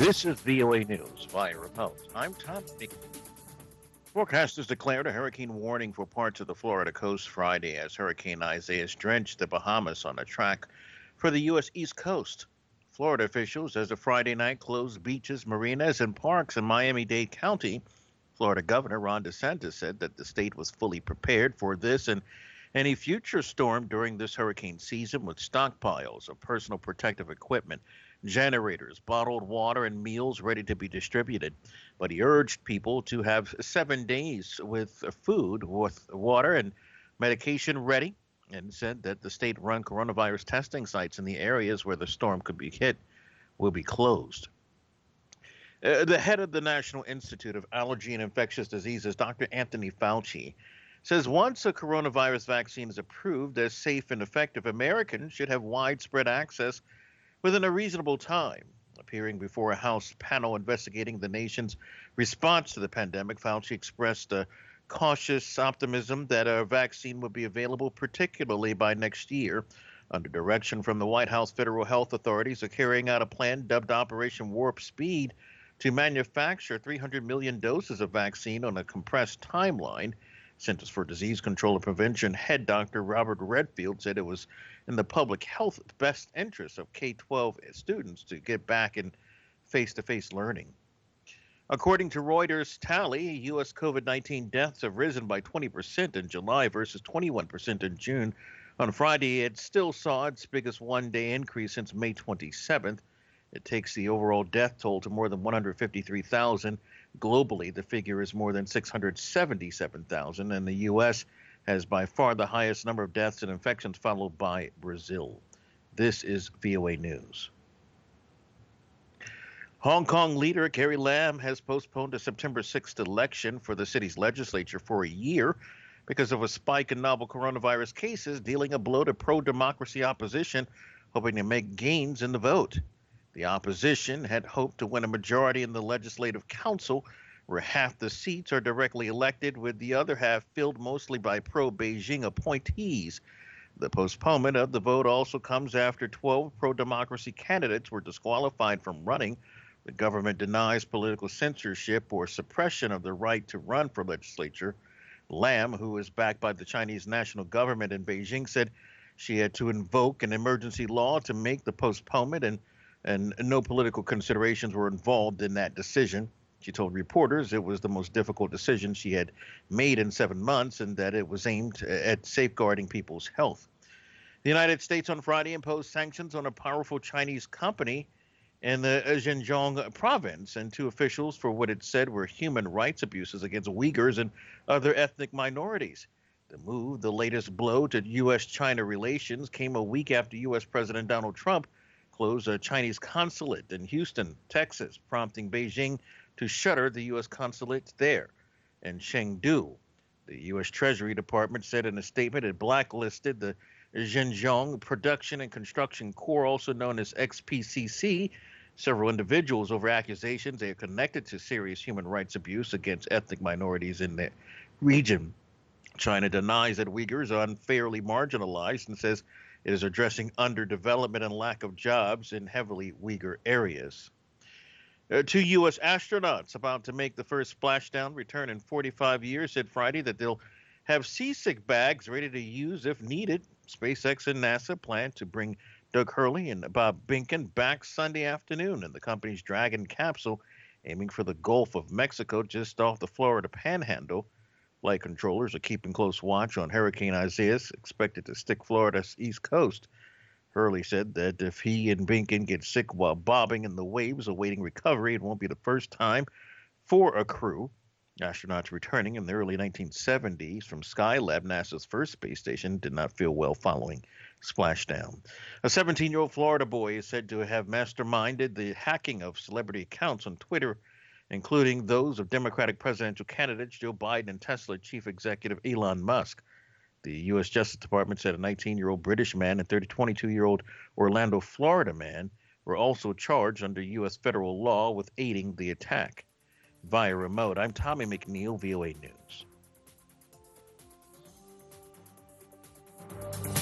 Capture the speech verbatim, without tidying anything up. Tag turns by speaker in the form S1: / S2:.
S1: This is V O A News via remote. I'm Tom. Forecasters declared a hurricane warning for parts of the Florida coast Friday as Hurricane Isaias drenched the Bahamas on a track for the U S. East Coast. Florida officials, as of Friday night, closed beaches, marinas, and parks in Miami-Dade County. Florida Governor Ron DeSantis said that the state was fully prepared for this and any future storm during this hurricane season with stockpiles of personal protective equipment, generators, bottled water, and meals ready to be distributed. But he urged people to have seven days with food, with water, and medication ready, and said that the state-run coronavirus testing sites in the areas where the storm could be hit will be closed. Uh, the head of the National Institute of Allergy and Infectious Diseases, Doctor Anthony Fauci, says once a coronavirus vaccine is approved as safe and effective, Americans should have widespread access within a reasonable time. Appearing before a House panel investigating the nation's response to the pandemic, Fauci expressed a cautious optimism that a vaccine would be available, particularly by next year. Under direction from the White House, federal health authorities are carrying out a plan dubbed Operation Warp Speed to manufacture three hundred million doses of vaccine on a compressed timeline. Centers for Disease Control and Prevention head Doctor Robert Redfield said it was in the public health best interest of K twelve students to get back in face-to-face learning. According to Reuters tally, U S COVID nineteen deaths have risen by twenty percent in July versus twenty-one percent in June. On Friday, it still saw its biggest one-day increase since May twenty-seventh. It takes the overall death toll to more than one hundred fifty-three thousand. Globally, the figure is more than six hundred seventy-seven thousand, and the U S has by far the highest number of deaths and infections, followed by Brazil. This is V O A News. Hong Kong leader Carrie Lam has postponed a September sixth election for the city's legislature for a year because of a spike in novel coronavirus cases, dealing a blow to pro-democracy opposition, hoping to make gains in the vote. The opposition had hoped to win a majority in the Legislative Council, where half the seats are directly elected, with the other half filled mostly by pro-Beijing appointees. The postponement of the vote also comes after twelve pro-democracy candidates were disqualified from running. The government denies political censorship or suppression of the right to run for legislature. Lam, who is backed by the Chinese national government in Beijing, said she had to invoke an emergency law to make the postponement, and and no political considerations were involved in that decision. She told reporters it was the most difficult decision she had made in seven months and that it was aimed at safeguarding people's health. The United States on Friday imposed sanctions on a powerful Chinese company in the Xinjiang province and two officials for what it said were human rights abuses against Uyghurs and other ethnic minorities. The move, the latest blow to U S China relations, came a week after U S President Donald Trump closed a Chinese consulate in Houston, Texas, prompting Beijing to shutter the U S consulate there. In Chengdu, the U S Treasury Department said in a statement it blacklisted the Xinjiang Production and Construction Corps, also known as X P C C, several individuals over accusations they are connected to serious human rights abuse against ethnic minorities in the region. China denies that Uyghurs are unfairly marginalized and says it is addressing underdevelopment and lack of jobs in heavily Uyghur areas. Uh, two U S astronauts about to make the first splashdown return in forty-five years said Friday that they'll have seasick bags ready to use if needed. SpaceX and NASA plan to bring Doug Hurley and Bob Behnken back Sunday afternoon in the company's Dragon capsule, aiming for the Gulf of Mexico just off the Florida Panhandle. Flight controllers are keeping close watch on Hurricane Isaias, expected to stick Florida's east coast. Hurley said that if he and Behnken get sick while bobbing in the waves awaiting recovery, it won't be the first time for a crew. Astronauts returning in the early nineteen seventies from Skylab, NASA's first space station, did not feel well following splashdown. A seventeen-year-old Florida boy is said to have masterminded the hacking of celebrity accounts on Twitter, including those of Democratic presidential candidates Joe Biden and Tesla chief executive Elon Musk. The U S Justice Department said a nineteen-year-old British man and twenty-two-year-old Orlando, Florida man were also charged under U S federal law with aiding the attack. Via remote, I'm Tommy McNeil, V O A News.